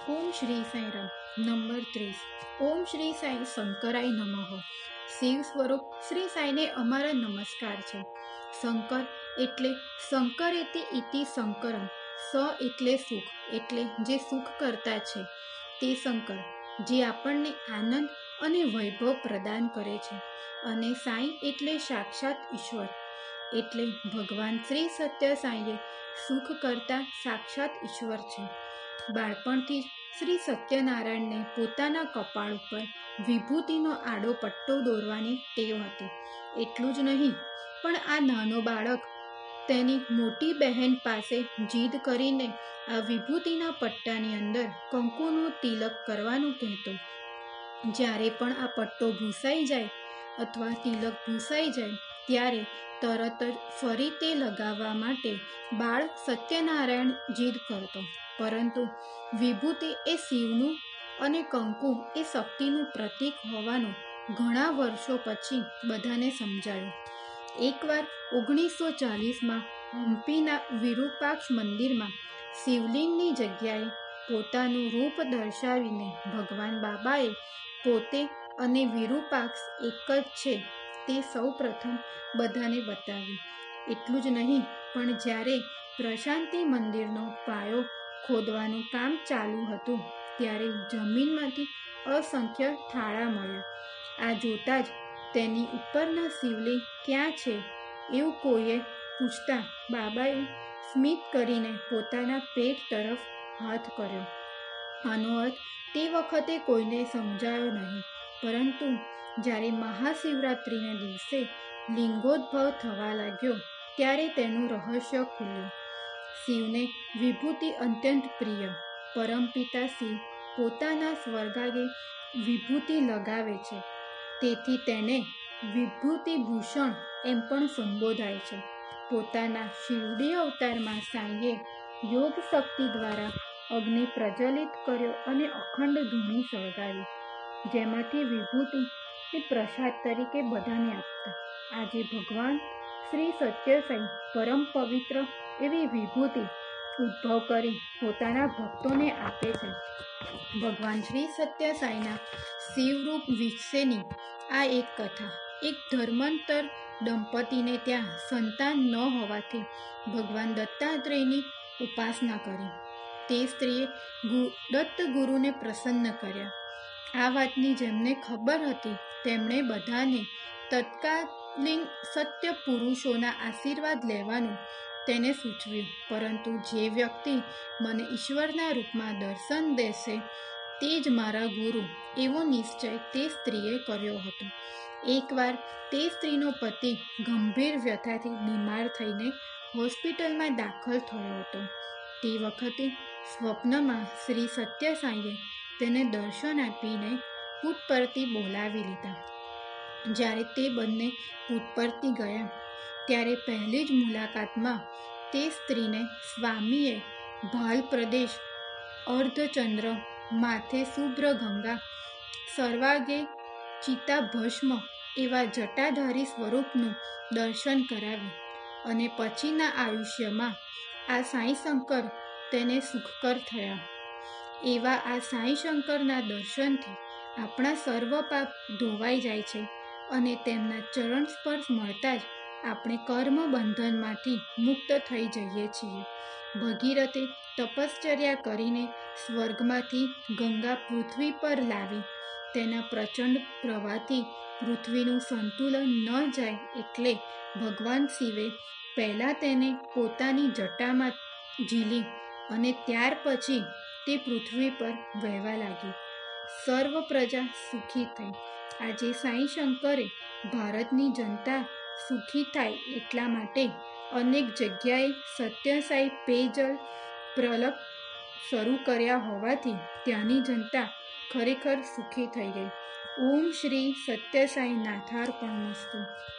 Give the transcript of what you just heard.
ओम Shri Sai Ram. Number 30। Om Shri Sai શંકરાય નમઃ। શિવ સ્વરૂપ શ્રી સાઈને અમારા નમસ્કાર છે। શંકર એટલે શંકર ઇતિ શંકરમ। સ એટલે સુખ, એટલે જે સુખ કરતા છે તે શંકર, જે આપણને આનંદ અને વૈભવ પ્રદાન કરે છે। અને સાઈ એટલે સાક્ષાત ઈશ્વર, એટલે ભગવાન શ્રી સત્ય સાઈએ સુખ કરતા સાક્ષાત ઈશ્વર છે। બાળપણથી જ શ્રી સત્યનારાયણને પોતાના કપાળ ઉપર વિભૂતિનો આડો પટ્ટો દોરવાની ટેવ હતી। એટલું જ નહીં, પણ આ નાનો બાળક તેની મોટી બહેન પાસે જીદ કરીને આ વિભૂતિના પટ્ટાની અંદર કંકુનું તિલક કરવાનું કહેતો। જ્યારે પણ આ પટ્ટો ભૂસાઈ જાય અથવા તિલક ભૂસાઈ જાય ત્યારે તરત જ ફરી તે લગાવવા માટે બાળ સત્યનારાયણ જીદ કરતો। પરંતુ વિભૂતિ એ શિવનું અને કંકુ એ શક્તિનું પ્રતીક હોવાનું ઘણા વર્ષો પછી બધાને સમજાયું। એકવાર 1940માં હમ્પીના વિરૂપાક્ષ મંદિરમાં શિવલિંગની જગ્યાએ પોતાનું રૂપ દર્શાવીને ભગવાન બાબાએ પોતે અને વિરૂપાક્ષ એક જ છે તે સૌ પ્રથમ બધાને બતાવ્યું। એટલું જ નહીં, પણ જ્યારે પ્રશાંતિ મંદિરનો પાયો ખોદવાનું કામ ચાલુ હતું ત્યારે જમીનમાંથી અસંખ્ય થાળા મળ્યા। આ જોતા જ તેની ઉપરના શિવલિંગ ક્યાં છે એવું કોઈએ પૂછતા બાબાએ સ્મિત કરીને પોતાના પેટ તરફ હાથ કર્યો। આનો અર્થ તે વખતે કોઈને સમજાયો નહીં, પરંતુ જ્યારે મહાશિવરાત્રિને દિવસે લિંગોદ્ભવ થવા લાગ્યો ત્યારે તેનું રહસ્ય ખુલ્યું। શિવને વિભૂતિ અત્યંત પ્રિય। પરમપિતા શિવ પોતાના સ્વર્ગાગે વિભૂતિ લગાવે છે, તેથી તેને વિભૂતિભૂષણ એમ પણ સંબોધાય છે। પોતાના શિવડી અવતારમાં સાંઈએ યોગ શક્તિ દ્વારા અગ્નિ પ્રજ્વલિત કર્યો અને અખંડ ધૂણી સળગાવી, જેમાંથી વિભૂતિ એ પ્રસાદ તરીકે બધાને આપતા। આજે ભગવાન શ્રી સત્ય સાઈ પરમ પવિત્ર એવી વિભૂતિ ઉદ્ભવ કરી પોતાના ભક્તોને આપે છે। ભગવાન શ્રી સત્ય સાઈના શિવરૂપ વિશેની આ એક કથા। એક ધર્માંતર દંપતીને ત્યાં સંતાન ન હોવાથી ભગવાન દત્તાત્રેયની ઉપાસના કરી। તે સ્ત્રીએ દત્ત ગુરુને પ્રસન્ન કર્યા। આ વાતની જેમને ખબર હતી તેમણે બધાને તત્કાલીન સત્ય પુરુષોના આશીર્વાદ લેવાનું તેને સૂચવ્યું। પરંતુ જે વ્યક્તિ મને ઈશ્વરના રૂપમાં દર્શન દેશે તે જ મારા ગુરુ એવો નિશ્ચય તે સ્ત્રીએ કર્યો હતો। એકવાર તે સ્ત્રીનો પતિ ગંભીર વ્યથાથી બીમાર થઈને હોસ્પિટલમાં દાખલ થયો હતો। તે વખતે સ્વપ્નમાં શ્રી સત્ય સાઈએ તેને દર્શન આપીને પૂત પરથી બોલાવી લીધા। જ્યારે તે બંને પૂત પરથી ગયા ત્યારે પહેલી જ મુલાકાતમાં તે સ્ત્રીને સ્વામીએ ભાલ પ્રદેશ, અર્ધચંદ્ર, માથે શુભ્ર ગંગા, સર્વાંગે ચિતાભસ્મ એવા જટાધારી સ્વરૂપનું દર્શન કરાવ્યું। અને પછીના આયુષ્યમાં આ સાઈ શંકર તેને સુખકર થયા। એવા આ સાઈ શંકરના દર્શનથી આપણા સર્વ પાપ ધોવાઈ જાય છે અને તેમના ચરણ સ્પર્શ મળતા જ આપણે કર્મ બંધનમાંથી મુક્ત થઈ જઈએ છીએ। ભગીરથે તપશ્ચર્યા કરીને સ્વર્ગમાંથી ગંગા પૃથ્વી પર લાવી તેના પ્રચંડ પ્રવાહથી પૃથ્વીનું સંતુલન ન જાય એટલે ભગવાન શિવે પહેલાં તેને પોતાની જટામાં ઝીલી અને ત્યાર પછી તે પૃથ્વી પર વહેવા લાગી। સર્વ પ્રજા સુખી થઈ। આજે સાઈ શંકરે ભારતની જનતા સુખી થાય એટલા માટે અનેક જગ્યાએ સત્ય સાઈ પેયજલ પ્રકલ્પ શરૂ કર્યા હોવાથી ત્યાંની જનતા ખરેખર સુખી થઈ ગઈ। ઓમ શ્રી સત્ય સાઈ નાથાર્પણમસ્તુ।